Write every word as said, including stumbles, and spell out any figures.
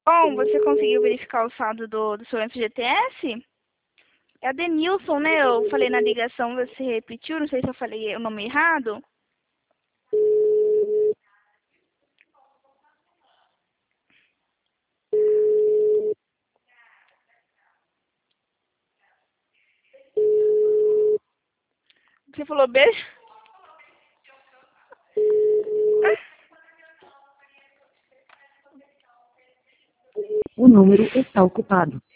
Bom, você conseguiu verificar o saldo do, do seu F G T S? É a Denilson, né? Eu falei na ligação, você repetiu, não sei se eu falei o nome errado. Você falou beijo? O número está ocupado.